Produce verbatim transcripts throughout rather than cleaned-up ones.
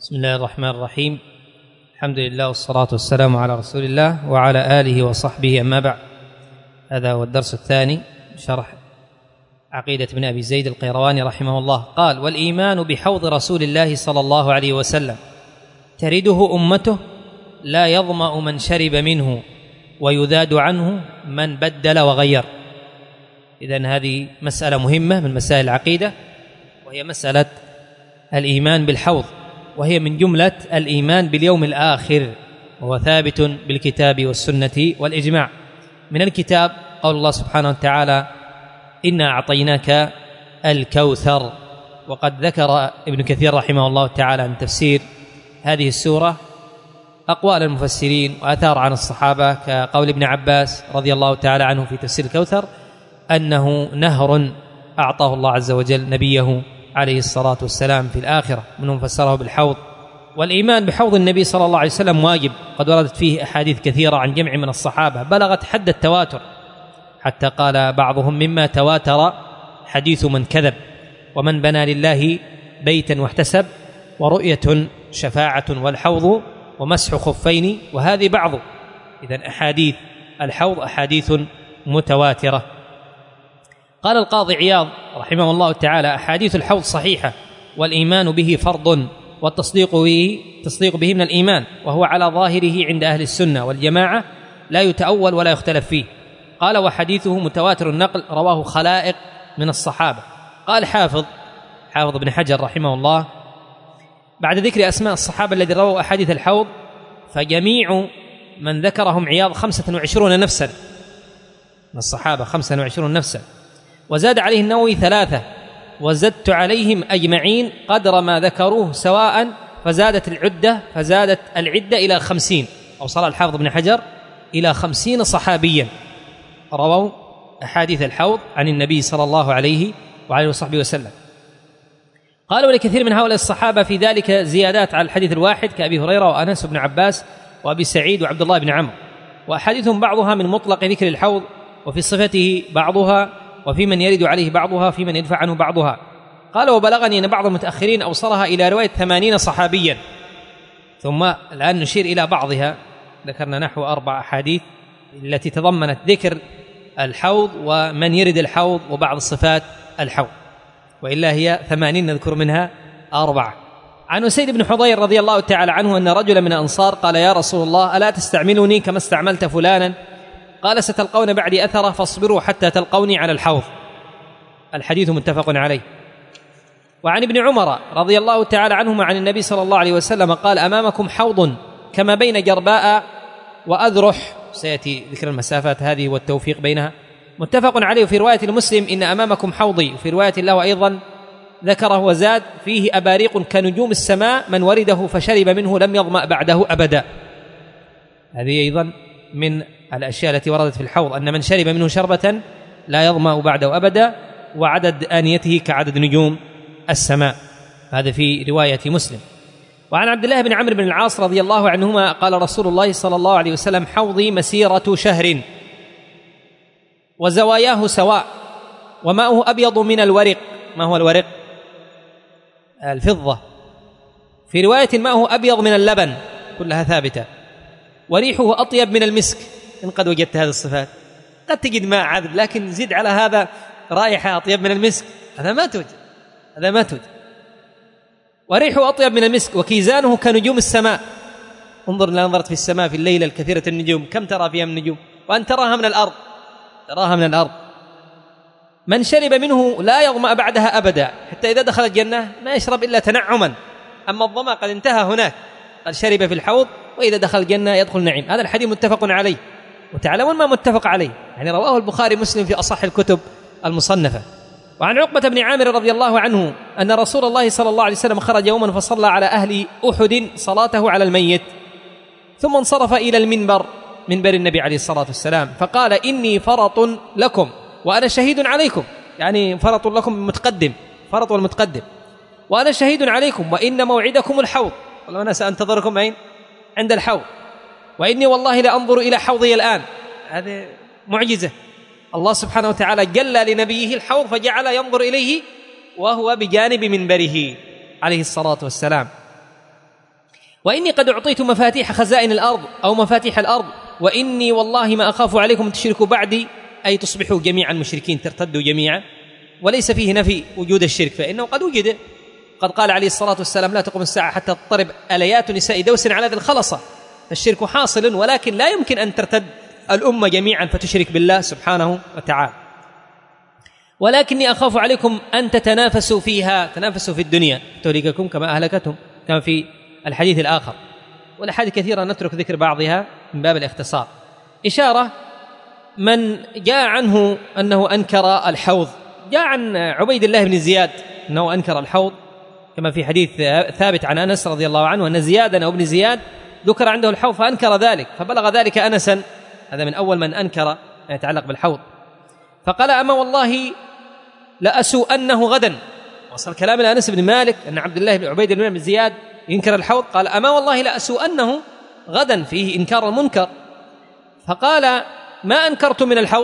بسم الله الرحمن الرحيم. الحمد لله والصلاة والسلام على رسول الله وعلى آله وصحبه، أما بعد. هذا هو الدرس الثاني شرح عقيدة ابن أبي زيد القيرواني رحمه الله. قال: والإيمان بحوض رسول الله صلى الله عليه وسلم ترده أمته، لا يظمأ من شرب منه ويذاد عنه من بدل وغير. إذن هذه مسألة مهمة من مسائل العقيدة، وهي مسألة الإيمان بالحوض، وهي من جملة الإيمان باليوم الآخر، وهو ثابت بالكتاب والسنة والإجماع. من الكتاب قول الله سبحانه وتعالى: إنا أعطيناك الكوثر. وقد ذكر ابن كثير رحمه الله تعالى عن تفسير هذه السورة أقوال المفسرين وآثار عن الصحابة، كقول ابن عباس رضي الله تعالى عنه في تفسير الكوثر أنه نهر أعطاه الله عز وجل نبيه عليه الصلاة والسلام في الآخرة، منهم فسره بالحوض. والإيمان بحوض النبي صلى الله عليه وسلم واجب، قد وردت فيه أحاديث كثيرة عن جمع من الصحابة بلغت حد التواتر، حتى قال بعضهم: مما تواتر حديث من كذب، ومن بنى لله بيتا واحتسب، ورؤية شفاعة، والحوض ومسح خفين، وهذه بعض. إذن أحاديث الحوض أحاديث متواترة. قال القاضي عياض رحمه الله تعالى: أحاديث الحوض صحيحة، والإيمان به فرض، والتصديق به تصديق به من الإيمان، وهو على ظاهره عند أهل السنة والجماعة، لا يتأول ولا يختلف فيه. قال: وحديثه متواتر النقل، رواه خلائق من الصحابة. قال حافظ حافظ بن حجر رحمه الله بعد ذكر أسماء الصحابة الذين رووا أحاديث الحوض: فجميع من ذكرهم عياض خمسة وعشرون نفسا من الصحابة، خمسة وعشرون نفسا. وزاد عليه النووي ثلاثة: وزدت عليهم أجمعين قدر ما ذكروه سواء، فزادت العدة فزادت العدة إلى خمسين، أو صار الحافظ بن حجر إلى خمسين صحابيا رووا أحاديث الحوض عن النبي صلى الله عليه وعلى وصحبه وسلم. قالوا لكثير من هؤلاء الصحابة في ذلك زيادات على الحديث الواحد، كأبي هريرة وأنس بن عباس وأبي سعيد وعبد الله بن عمرو، وأحاديثهم بعضها من مطلق ذكر الحوض، وفي صفته بعضها، وفي من يرد عليه بعضها، في من يدفع عنه بعضها. قال: وبلغني أن بعض المتأخرين أوصلها إلى رواية ثمانين صحابيا. ثم الآن نشير إلى بعضها، ذكرنا نحو أربع أحاديث التي تضمنت ذكر الحوض ومن يرد الحوض وبعض صفات الحوض، وإلا هي ثمانين نذكر منها أربعة. عن أسيد بن حضير رضي الله تعالى عنه أن رجلا من الأنصار قال: يا رسول الله، ألا تستعملني كما استعملت فلانا؟ قال: ستلقون بعدي أثرة، فاصبروا حتى تلقوني على الحوض. الحديث متفق عليه. وعن ابن عمر رضي الله تعالى عنهما عن النبي صلى الله عليه وسلم قال: أمامكم حوض كما بين جرباء وأذرح. سيأتي ذكر المسافات هذه والتوفيق بينها. متفق عليه. في رواية المسلم: إن أمامكم حوضي. وفي رواية له أيضا ذكره وزاد: فيه أباريق كنجوم السماء، من ورده فشرب منه لم يظمأ بعده أبدا. هذه أيضا من الأشياء التي وردت في الحوض، أن من شرب منه شربة لا يظمأ بعده أبدا، وعدد آنيته كعدد نجوم السماء. هذا في رواية مسلم. وعن عبد الله بن عمرو بن العاص رضي الله عنهما قال رسول الله صلى الله عليه وسلم: حوضي مسيرة شهر، وزواياه سواء، وماؤه أبيض من الورق. ما هو الورق؟ الفضة. في رواية ماؤه أبيض من اللبن، كلها ثابتة. وريحه أطيب من المسك. إن قد وجدت هذه الصفات، قد تجد ماء عذب، لكن زد على هذا رائحة أطيب من المسك، هذا ما توجد، هذا ما توجد. وريحه أطيب من المسك، وكيزانه كنجوم السماء. انظر إذا نظرت في السماء في الليلة الكثيرة النجوم، كم ترى فيها من نجوم، وأن تراها من الأرض، تراها من الأرض. من شرب منه لا يظمأ بعدها أبدا، حتى إذا دخل الجنة ما يشرب إلا تنعما، أما الظمأ قد انتهى هناك، قد شرب في الحوض، وإذا دخل الجنة يدخل نعيم. هذا الحديث متفق عليه. وتعلمون ما متفق عليه، يعني رواه البخاري مسلم في أصح الكتب المصنفة. وعن عقبة بن عامر رضي الله عنه أن رسول الله صلى الله عليه وسلم خرج يوما فصلى على أهل أحد صلاته على الميت، ثم انصرف إلى المنبر، منبر النبي عليه الصلاة والسلام، فقال: إني فرط لكم وأنا شهيد عليكم. يعني فرط لكم متقدم، فرط والمتقدم، وأنا شهيد عليكم، وإن موعدكم الحوض. والله أنا سأنتظركم أين؟ عند الحوض. وإني والله لأنظر إلى حوضي الآن. هذه معجزة. الله سبحانه وتعالى جل لنبيه الحوض فجعل ينظر إليه وهو بجانب منبره عليه الصلاة والسلام. وإني قد أعطيت مفاتيح خزائن الأرض أو مفاتيح الأرض، وإني والله ما أخاف عليكم أن تشركوا بعدي، أي تصبحوا جميعا مشركين، ترتدوا جميعا. وليس فيه نفي وجود الشرك، فإنه قد وجد. قد قال عليه الصلاة والسلام: لا تقوم الساعة حتى تضطرب أليات نساء دوس على ذي الخلصة. الشرك حاصل، ولكن لا يمكن أن ترتد الأمة جميعا فتشرك بالله سبحانه وتعالى. ولكني أخاف عليكم أن تتنافسوا فيها، تنافسوا في الدنيا تهلككم كما أهلكتهم، كما في الحديث الآخر. والأحاديث كثيرة نترك ذكر بعضها من باب الاختصار. إشارة: من جاء عنه أنه أنكر الحوض، جاء عن عبيد الله بن زياد أنه أنكر الحوض، كما في حديث ثابت عن أنس رضي الله عنه أن زيادا أو ابن زياد ذكر عنده الحوض فأنكر ذلك، فبلغ ذلك أنسا، هذا من أول من أنكر ما يتعلق بالحوض، فقال: أما والله لأسوءنه غدا. وصل كلام إلى أنس بن مالك أن عبد الله بن عبيد الله بن زياد ينكر الحوض، قال: أما والله لأسوءنه غدا، فيه إنكار المنكر. فقال: ما أنكرت من الحوض؟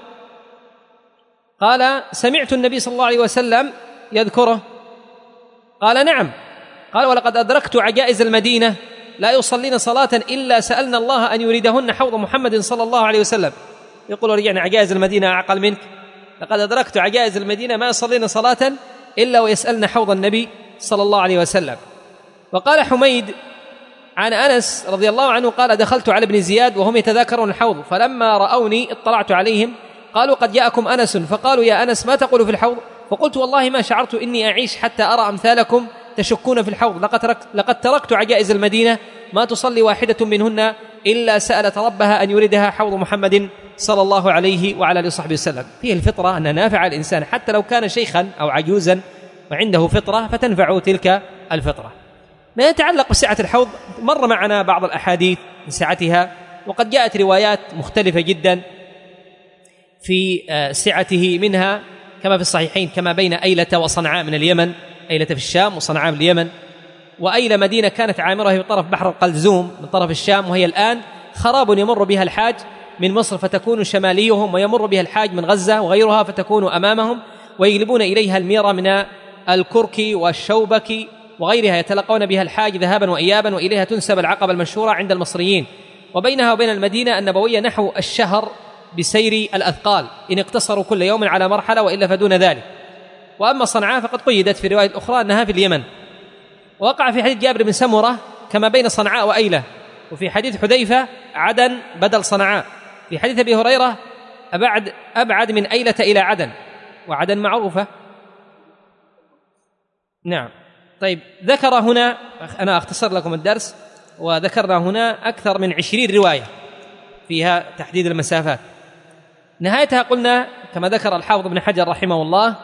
قال: سمعت النبي صلى الله عليه وسلم يذكره. قال: نعم. قال: ولقد أدركت عجائز المدينة لا يصلين صلاة إلا سألنا الله أن يريدهن حوض محمد صلى الله عليه وسلم. يقول: رجعنا عجائز المدينة أعقل منك، لقد أدركت عجائز المدينة ما يصلين صلاة إلا ويسألن حوض النبي صلى الله عليه وسلم. وقال حميد عن أنس رضي الله عنه قال: دخلت على ابن زياد وهم يتذاكرون الحوض، فلما رأوني اطلعت عليهم، قالوا: قد جاءكم أنس، فقالوا: يا أنس ما تقول في الحوض؟ فقلت: والله ما شعرت إني أعيش حتى أرى أمثالكم تشكون في الحوض، لقد تركت, لقد تركت عجائز المدينة ما تصلي واحدة منهن إلا سألت ربها أن يردها حوض محمد صلى الله عليه وعلى آله وصحبه وسلم. فيه الفطرة أن نافع الإنسان حتى لو كان شيخا أو عجوزا وعنده فطرة فتنفعه تلك الفطرة. ما يتعلق بسعة الحوض مر معنا بعض الأحاديث من سعتها، وقد جاءت روايات مختلفة جدا في سعته، منها كما في الصحيحين كما بين أيلة وصنعاء من اليمن، أيلة في الشام وصنعاء من اليمن. وأيلة مدينة كانت عامرة في طرف بحر القلزوم من طرف الشام، وهي الآن خراب يمر بها الحاج من مصر فتكون شماليهم، ويمر بها الحاج من غزة وغيرها فتكون أمامهم، ويجلبون إليها الميرة من الكرك والشوبك وغيرها، يتلقون بها الحاج ذهابا وإيابا، وإليها تنسب العقبة المشهورة عند المصريين. وبينها وبين المدينة النبوية نحو الشهر بسير الأثقال إن اقتصروا كل يوم على مرحلة، وإلا فدون ذلك. وأما صنعاء فقد قيدت في رواية أخرى أنها في اليمن. ووقع في حديث جابر بن سمرة كما بين صنعاء وأيلة، وفي حديث حذيفة عدن بدل صنعاء، في حديث أبي هريرة أبعد, أبعد من أيلة إلى عدن، وعدن معروفة. نعم. طيب، ذكر هنا، أنا أختصر لكم الدرس، وذكرنا هنا أكثر من عشرين رواية فيها تحديد المسافات. نهايتها قلنا كما ذكر الحافظ ابن حجر رحمه الله،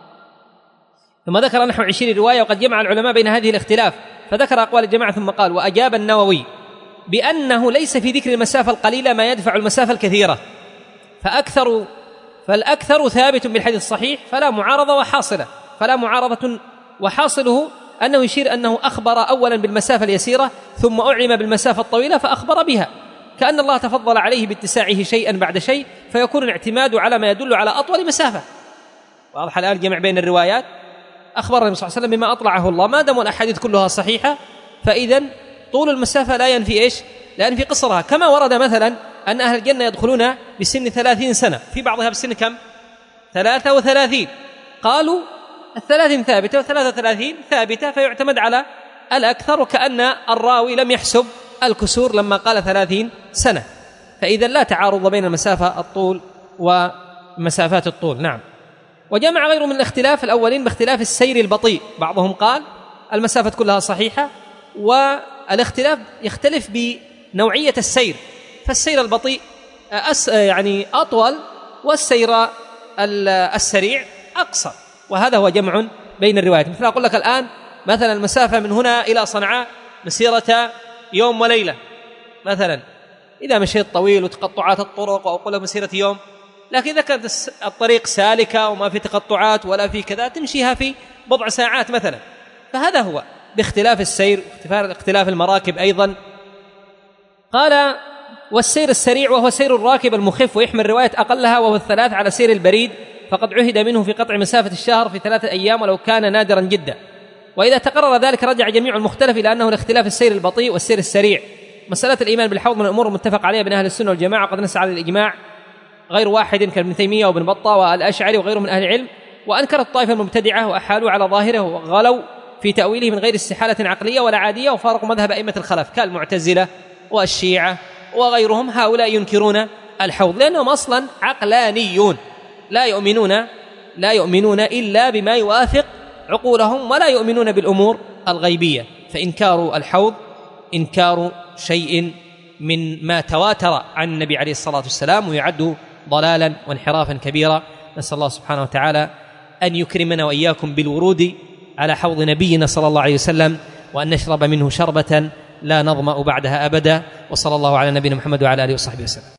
ثم ذكر نحو عشرين رواية، وقد جمع العلماء بين هذه الاختلاف، فذكر أقوال الجماعة ثم قال: وأجاب النووي بأنه ليس في ذكر المسافة القليلة ما يدفع المسافة الكثيرة، فأكثر فالأكثر ثابت بالحديث الصحيح، فلا معارضة وحاصلة فلا معارضة وحاصله أنه يشير أنه أخبر أولا بالمسافة اليسيرة ثم أعلم بالمسافة الطويلة فأخبر بها، كأن الله تفضل عليه باتساعه شيئا بعد شيء، فيكون الاعتماد على ما يدل على أطول مسافة. واضح الآن جمع بين الروايات. أخبر النبي صلى الله عليه وسلم بما أطلعه الله، ما دام الأحاديث كلها صحيحة فإذا طول المسافة لا ينفي إيش؟ لا ينفي قصرها. كما ورد مثلا أن أهل الجنة يدخلون بسن ثلاثين سنة، في بعضها بسن كم؟ ثلاثة وثلاثين. قالوا الثلاثين ثابتة وثلاثة وثلاثين ثابتة، فيعتمد على الأكثر، وكأن الراوي لم يحسب الكسور لما قال ثلاثين سنة، فإذا لا تعارض بين المسافة الطول ومسافات الطول. نعم. وجمع غيره من الاختلاف الأولين باختلاف السير البطيء، بعضهم قال المسافة كلها صحيحة، والاختلاف يختلف بنوعية السير، فالسير البطيء أس يعني أطول، والسير السريع أقصر، وهذا هو جمع بين الروايات. مثل أقول لك الآن مثلا المسافة من هنا إلى صنعاء مسيرة يوم وليلة مثلا، إذا مشيت طويل وتقطعات الطرق، وأقول لك مسيرة يوم، لكن إذا كانت الطريق سالكة وما في تقطعات ولا في كذا تمشيها في بضع ساعات مثلا. فهذا هو باختلاف السير، اختلاف المراكب أيضا. قال: والسير السريع وهو سير الراكب المخف، ويحمل رواية أقلها وهو الثلاث على سير البريد، فقد عهد منه في قطع مسافة الشهر في ثلاثة أيام ولو كان نادرا جدا. وإذا تقرر ذلك رجع جميع المختلف إلى أنه لاختلاف السير البطيء والسير السريع. مسألة الإيمان بالحوض من الأمور المتفق عليها بين أهل السنة والجماعة، قد نسى على الإجماع غير واحد كابن تيمية وابن بطة والأشعري وغيرهم من أهل العلم، وأنكر الطائفة المبتدعة وأحالوا على ظاهره وغلوا في تأويله من غير استحالة عقلية ولا عادية، وفارقوا مذهب أئمة الخلف كالمعتزلة والشيعة وغيرهم. هؤلاء ينكرون الحوض لأنهم أصلا عقلانيون، لا يؤمنون لا يؤمنون إلا بما يوافق عقولهم، ولا يؤمنون بالأمور الغيبية. فإنكار الحوض إنكار شيء من ما تواتر عن النبي عليه الصلاة والسلام، ويعد ضلالا وانحرافا كبيرا. نسأل الله سبحانه وتعالى أن يكرمنا وإياكم بالورود على حوض نبينا صلى الله عليه وسلم، وأن نشرب منه شربة لا نظمأ بعدها أبدا. وصلى الله على نبينا محمد وعلى آله وصحبه وسلم.